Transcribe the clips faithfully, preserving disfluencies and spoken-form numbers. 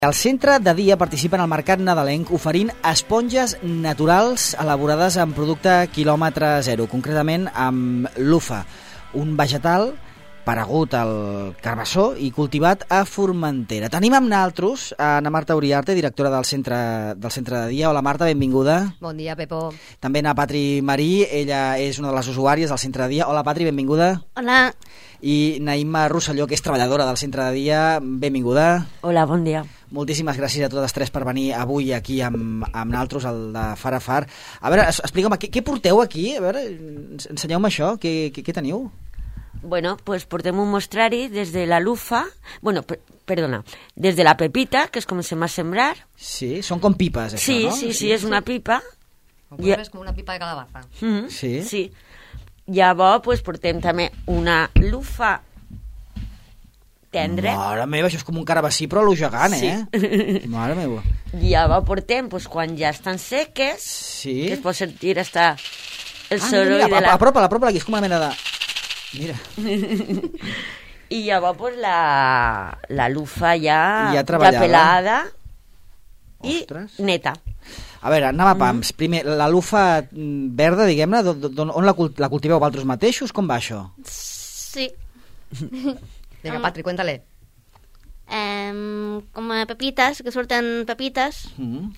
El centre de dia participa en el mercat nadalenc oferint esponges naturals elaborades amb producte quilòmetre zero, concretament amb lufa, un vegetal paregut al carbassó i cultivat a Formentera. Tenim amb naltros a Ana Marta Uriarte, directora del centre, del centre de dia. Hola Marta, benvinguda. Bon dia, Pepo. També a Patri Marí, ella és una de les usuàries del centre de dia. Hola Patri, benvinguda. Hola. I Naïma Rosselló, que és treballadora del centre de dia, benvinguda. Hola, bon dia. Moltíssimes gràcies a totes tres per venir avui aquí amb, amb naltros, el de Far a Far. A veure, explica'm, què, què porteu aquí? A veure, ensenyeu-me això, què, què, què teniu? Bueno, pues portem un mostrari des de la lufa, bueno, per, perdona, des de la pepita, que és com se m'ha sembrar. Sí, són com pipes, això, sí, no? Sí, sí, sí, és una pipa. Com I... és com una pipa de calabaza. Mm-hmm. Sí. Sí. Llavors, pues, portem també una lufa tendre. Mare meva, això és com un carabassí, però a lo gegant, sí. eh? Mare meva. Llavors portem, pues, quan ja estan seques, sí. que es pot sentir hasta el ah, soroll mira, mira, de la... Apropa-la, apropa-la, aquí és com una mena de... Mira. I llavors, pues, la, la lufa ja, ja, ja pelada i Ostres. neta. A veure, anem a pams. Mm. Primer, la lufa verda, diguem-ne, on la, la cultiveu vosaltres mateixos? Com va això? Sí. Vinga, Patri, cuéntale. Um, com a pepites, que surten pepites. Mm.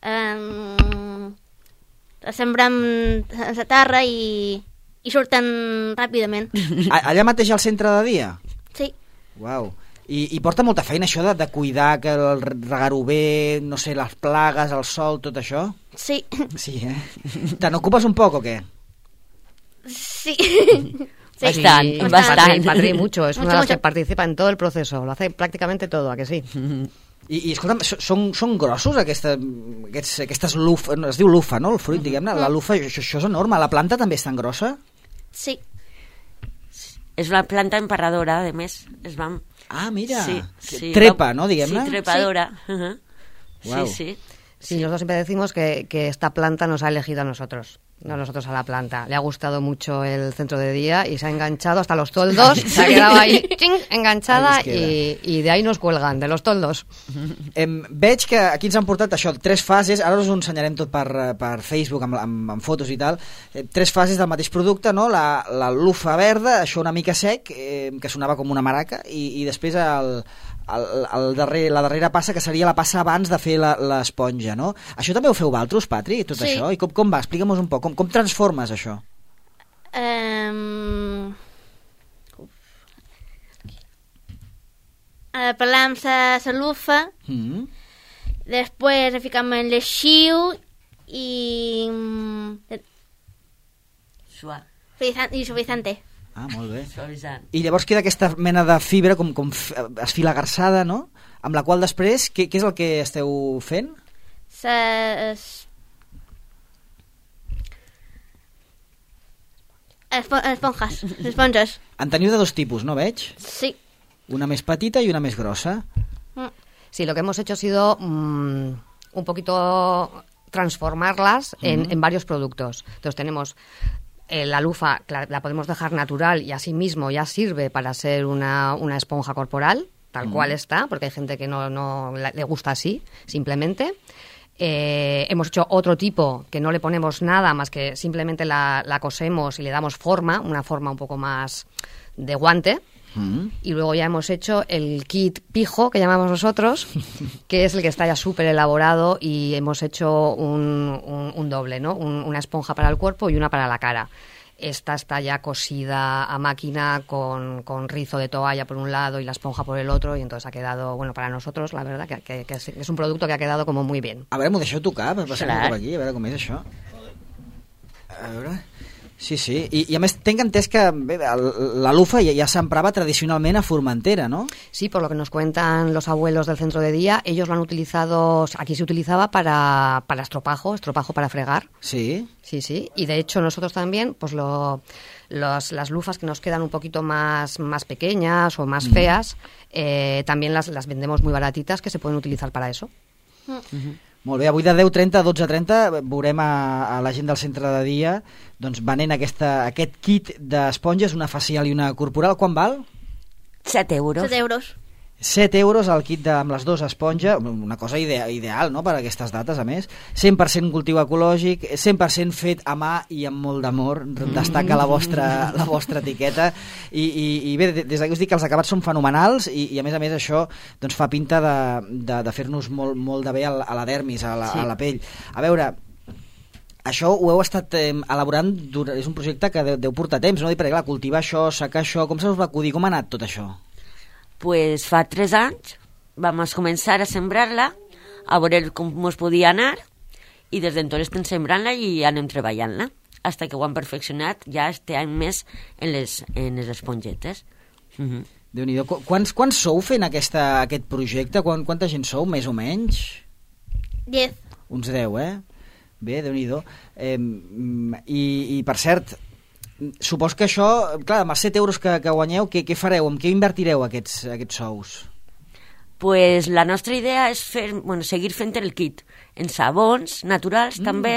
Um, les sembrem a la terra i, i surten ràpidament. Allà mateix al centre de dia? Sí. Uau. I, i porta molta feina això de, de cuidar que el regar-ho bé, no sé, les plagues, el sol, tot això? Sí. Sí, eh? Te n'ocupes un poc o què? Sí. Sí. Bastant, sí, bastant. Patri, Patri mucho, es mucho, una de las mucho. que participa en todo el proceso, lo hace prácticamente todo, ¿a que sí? I, i escolta'm, són, són grossos aquesta, aquests, aquestes lufa, es diu lufa, no? El fruit, diguem-ne, la lufa, això, això és enorme, la planta també és tan grossa? Sí. És una planta emparradora, a més, es van... Ah, mira, sí, sí, trepa, va... no, diguem-ne? Sí, trepadora. Sí, uh-huh. Wow. sí, sí. Sí, nosotros siempre decimos que, que esta planta nos ha elegido a nosotros, no nosotros a la planta. Le ha gustado mucho el centro de día y se ha enganchado hasta los toldos, se ha quedado ahí ching, enganchada i, i de ahí nos cuelgan, de los toldos. Em, veig que aquí ens han portat això, tres fases, ara us ho ensenyarem tot per, per Facebook amb, amb, amb fotos i tal, eh, tres fases del mateix producte, no? La, la lufa verda, això una mica sec, eh, que sonava com una maraca, i, i després el, el, el darrer, la darrera passa, que seria la passa abans de fer l'esponja, no? Això també ho feu vosaltres, Patri, tot sí. això? I com, com va? Explica'm-nos un poc, com, com transformes això? Um... Uh, pelam la, la lufa, Mm. després la ficam en l'estiu i... Suar. i suavizante. Ah, molt bé. Suavitzant. I llavors queda aquesta mena de fibra com, com esfilagarsada, no? Amb la qual després, què, què és el que esteu fent? Ses... Espo esponjas, esponges. En teniu de dos tipus, no veig? Sí. Una més petita i una més grossa. Sí, lo que hemos hecho ha sido mmm, un poquito transformarlas en, uh-huh. en varios productos. Entonces tenemos eh, la lufa, que la, la podemos dejar natural y así mismo ya sirve para ser una, una esponja corporal, tal uh-huh. cual está, porque hay gente que no, no la, le gusta así, simplemente. Eh, hemos hecho otro tipo que no le ponemos nada más que simplemente la, la cosemos y le damos forma, una forma un poco más de guante. Mm. Y luego ya hemos hecho el kit pijo, que llamamos nosotros, que es el que está ya súper elaborado, y hemos hecho un, un, un doble, ¿no? Un, una esponja para el cuerpo y una para la cara. Esta está ya cosida a máquina con, con rizo de toalla por un lado y la esponja por el otro, y entonces ha quedado, bueno, para nosotros, la verdad, que, que, que es, es un producto que ha quedado como muy bien. A veure, m'ho deixeu tocar, per passar Clar. cap aquí, a veure com és això. A veure... Sí, sí, I, i a més tenc entès que bé, la lufa ja, ja s'emprava tradicionalment a Formentera, ¿no? Sí, por lo que nos cuentan los abuelos del centro de día, ellos lo han utilizado, aquí se utilizaba para, para estropajo, estropajo para fregar. Sí. Sí, sí, y de hecho nosotros también, pues lo, los, las lufas que nos quedan un poquito más, más pequeñas o más mm. feas, eh, también las, las vendemos muy baratitas, que se pueden utilizar para eso. Mm. Uh-huh. Molt bé, avui de deu trenta a dotze trenta veurem a, a la gent del centre de dia doncs, venent aquesta, aquest kit d'esponges, una facial i una corporal. Quan val? set euros. set euros. set euros al kit de, amb les dues esponja, una cosa idea, ideal, no?, per a aquestes dates, a més. cent per cent cultiu ecològic, cent per cent fet a mà i amb molt d'amor, destaca la vostra, la vostra etiqueta, i, i, i bé, des d'aquí us dic que els acabats són fenomenals, i, i a més a més això doncs, fa pinta de, de, de fer-nos molt, molt de bé a la dermis, a la, sí. a la pell. A veure, això ho heu estat eh, elaborant, és un projecte que deu, deu portar temps, no? I perquè clar, cultivar això, secar això, com se us va acudir, com ha anat tot això? Pues fa tres anys vam començar a sembrar-la, a veure com ens podia anar, i des d'entonces estem sembrant-la i anem treballant-la, fins que ho hem perfeccionat, ja estem més en les, en les espongetes. Uh-huh. Déu-n'hi-do. Quants, quants sou fent aquesta, aquest projecte? Quant, quanta gent sou, més o menys? Diez. Uns deu, eh? Bé, Déu-n'hi-do. Eh, i, I, per cert, supos que això, clar, amb els set euros que, que guanyeu, què, què fareu? En què invertireu aquests, aquests sous? Pues la nostra idea és fer, bueno, seguir fent el kit en sabons naturals, mm. també,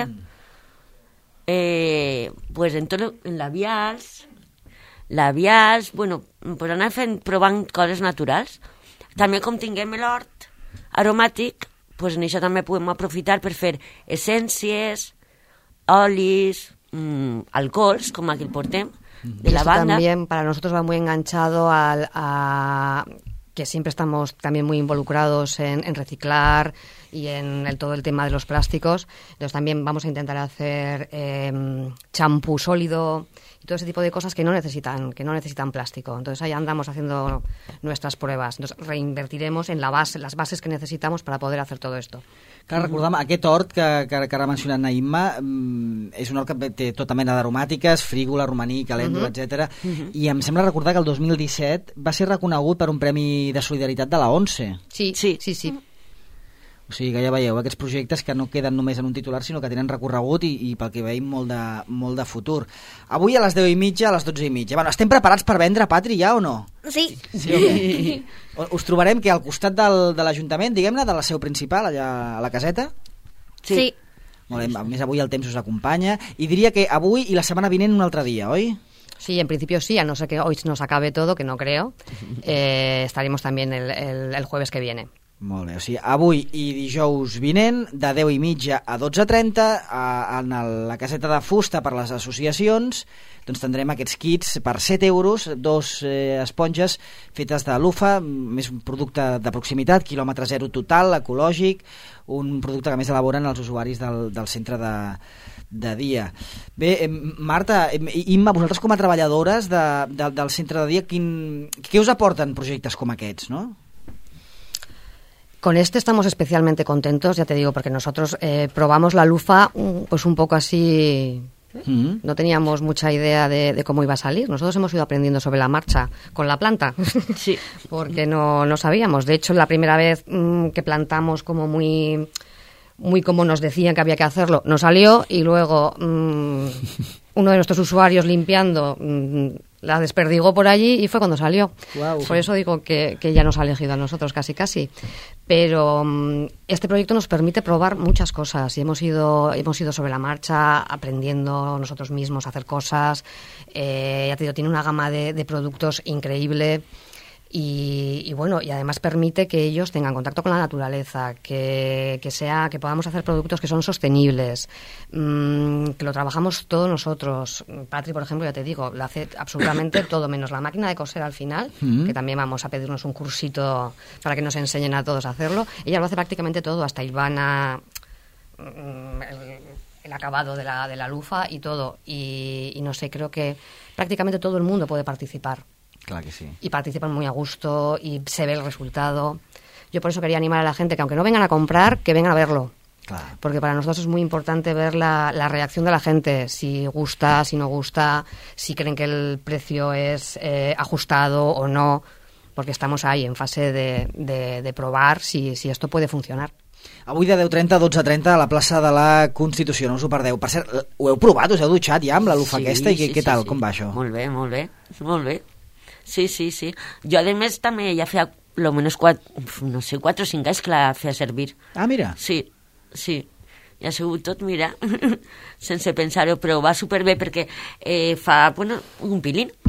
eh, pues en tot, en labials, labials, bueno, pues anar fent, provant coses naturals. També com tinguem l'hort aromàtic, pues en això també podem aprofitar per fer essències, olis, Mm, alcohols, como aquí el portem, de lavanda. También para nosotros va muy enganchado al, a que siempre estamos también muy involucrados en, en reciclar y en el, todo el tema de los plásticos. Entonces también vamos a intentar hacer eh, champú sólido y todo ese tipo de cosas que no necesitan que no necesitan plástico. Entonces ahí andamos haciendo nuestras pruebas. Entonces reinvertiremos en la base, las bases que necesitamos para poder hacer todo esto. Cal recordar, aquest hort que, que, que ara ha mencionat Naïma és un hort que té tota mena d'aromàtiques, frígola, romaní, calèndula, uh -huh. etcètera. Uh -huh. I em sembla recordar que el dos mil disset va ser reconegut per un Premi de Solidaritat de la ONCE. Sí, sí, sí, sí. O sigui que ja veieu, aquests projectes que no queden només en un titular, sinó que tenen recorregut i, i pel que veiem molt de, molt de futur. Avui a les deu i mitja, a les dotze i mitja. Bueno, estem preparats per vendre, Patri, ja o no? Sí. Sí, okay. Us trobarem que al costat del, de l'Ajuntament, diguem-ne, de la seu principal, allà a la caseta? Sí. sí. Molt bé, a més avui el temps us acompanya. I diria que avui i la setmana vinent un altre dia, oi? Sí, en principio sí, a no ser que hoy nos acabe todo, que no creo. Eh, estaremos también el, el, el jueves que viene. Molt bé, o sigui, avui i dijous vinent, de deu i mitja a dotze trenta, a, en el, la caseta de fusta per les associacions, doncs tindrem aquests kits per set euros, dos eh, esponges fetes de lufa, més un producte de proximitat, quilòmetre zero total, ecològic, un producte que a més elaboren els usuaris del, del centre de, de dia. Bé, eh, Marta, eh, Imma, vosaltres com a treballadores de, de, del centre de dia, quin, què us aporten projectes com aquests, no? Con este estamos especialmente contentos, ya te digo, porque nosotros eh, probamos la lufa pues un poco así, mm-hmm. no teníamos mucha idea de, de cómo iba a salir. Nosotros hemos ido aprendiendo sobre la marcha con la planta, sí. porque no, no sabíamos. De hecho, la primera vez mmm, que plantamos como muy, muy como nos decían que había que hacerlo, no salió y luego mmm, uno de nuestros usuarios limpiando mmm, la desperdigó por allí y fue cuando salió. Wow. Por eso digo que, que ya nos ha elegido a nosotros casi casi. Pero um, este proyecto nos permite probar muchas cosas y hemos ido, hemos ido sobre la marcha aprendiendo nosotros mismos a hacer cosas. Eh, ya te digo, tiene una gama de, de productos increíble. Y, y bueno, y además permite que ellos tengan contacto con la naturaleza, que, que sea, que podamos hacer productos que son sostenibles, mmm, que lo trabajamos todos nosotros. Patri, por ejemplo, ya te digo, lo hace absolutamente todo, menos la máquina de coser al final, mm-hmm. que también vamos a pedirnos un cursito para que nos enseñen a todos a hacerlo. Ella lo hace prácticamente todo, hasta Ivana, mmm, el, el acabado de la, de la lufa y todo. Y, y no sé, creo que prácticamente todo el mundo puede participar. Claro que sí. Y participan muy a gusto y se ve el resultado. Yo por eso quería animar a la gente que aunque no vengan a comprar, que vengan a verlo. Claro. Porque para nosotros es muy importante ver la, la reacción de la gente, si gusta, si no gusta, si creen que el precio es eh, ajustado o no, porque estamos ahí en fase de, de, de probar si, si esto puede funcionar. Avui de deu trenta a dotze trenta a la plaça de la Constitució, no us ho perdeu. Per cert, ho heu provat? Us heu dutxat ja amb la lufa sí, aquesta? I sí, què, què tal? Sí, sí. Com va això? Molt bé, molt bé, molt bé. Sí, sí, sí. Jo, a més, també ja feia almenys quatre, no sé, quatre o cinc anys que la feia servir. Ah, mira. Sí, sí. Ja ha sigut tot, mira, sense pensar-ho, però va superbé perquè eh, fa, bueno, un pilín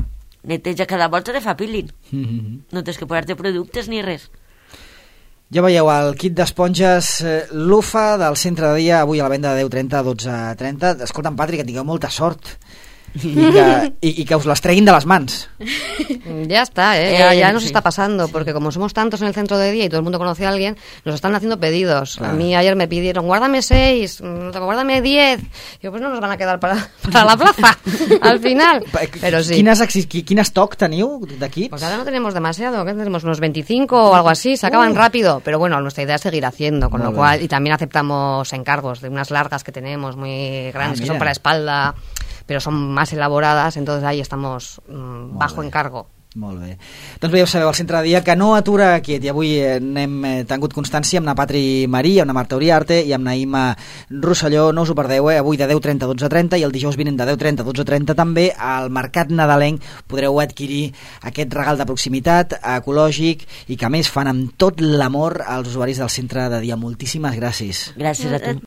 neteja cada volta de fa peeling. Mm-hmm. No tens que posar-te productes ni res. Ja veieu, el kit d'esponges eh, Lufa del centre de dia, avui a la venda de deu trenta a dotze trenta. Escolta'm, Patri, que tingueu molta sort y que, y, y que os las treguin de las mans. Ya está, ¿eh? ya, ya nos sí. está pasando, porque como somos tantos en el centro de día y todo el mundo conoce a alguien, nos están haciendo pedidos. Claro. A mí ayer me pidieron, guárdame seis, mm, guárdame diez. Digo, pues no nos van a quedar para, para la plaza, al final. Pero sí. Quin, quin stock teniu d'aquí? Pues ahora no tenemos demasiado, ¿qué tenemos? Unos veinticinco o algo así, se acaban Uh. rápido. Pero bueno, nuestra idea es seguir haciendo, con Muy lo bien. cual, y también aceptamos encargos de unas largas que tenemos muy grandes, Ah, que son mira. para espalda, pero son más elaboradas, entonces ahí estamos mm, bajo bé. encargo. Molt bé. Doncs bé, ja ho sabeu, el centre de dia que no atura quiet, i avui eh, n'hem eh, tingut constància amb na Patri Marí, amb na Marta Uriarte i amb na Imma Rosselló. No us ho perdeu, eh? Avui de deu trenta a dotze trenta i el dijous vinent de deu trenta a dotze trenta també al Mercat Nadalenc podreu adquirir aquest regal de proximitat ecològic i que a més fan amb tot l'amor als usuaris del centre de dia. Moltíssimes gràcies. Gràcies a tu.